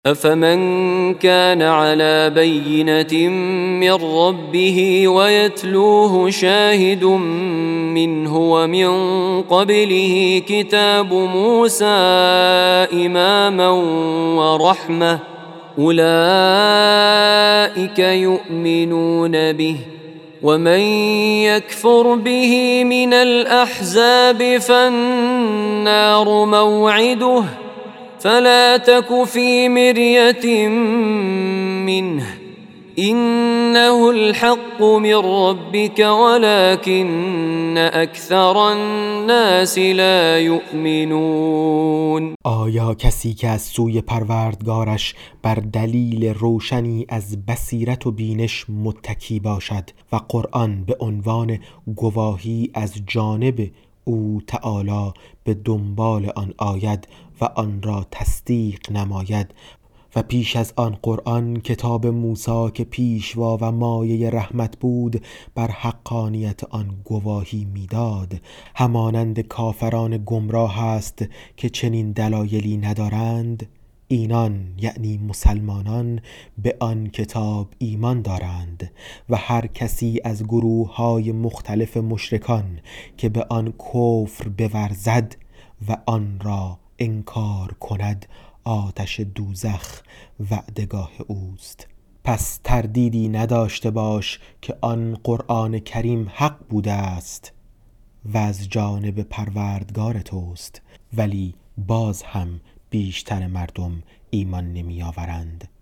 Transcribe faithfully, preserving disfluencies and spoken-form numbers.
أفمن كان على بينة من ربه ويتلوه شاهد منه ومن قبله كتاب موسى إماما ورحمة أولئك يؤمنون به ومن يكفر به من الأحزاب فالنار موعده فلا تك في مرية منه إنه الحق من ربك ولكن أكثر الناس لا يؤمنون. آیا کسی که از سوی پروردگارش بر دلیل روشنی از بصیرت و بینش متکی باشد و قرآن به عنوان گواهی از جانب او تعالی به دنبال آن آید و آن را تصدیق نماید و پیش از آن قرآن کتاب موسی که پیشوا و مایه رحمت بود بر حقانیت آن گواهی میداد، همانند کافران گمراه است که چنین دلایلی ندارند؟ اینان یعنی مسلمانان به آن کتاب ایمان دارند و هر کسی از گروه های مختلف مشرکان که به آن کفر بورزد و آن را انکار کند آتش دوزخ وعدگاه اوست. پس تردیدی نداشته باش که آن قرآن کریم حق بوده است و از جانب پروردگار توست، ولی باز هم بیشتر مردم ایمان نمی آورند.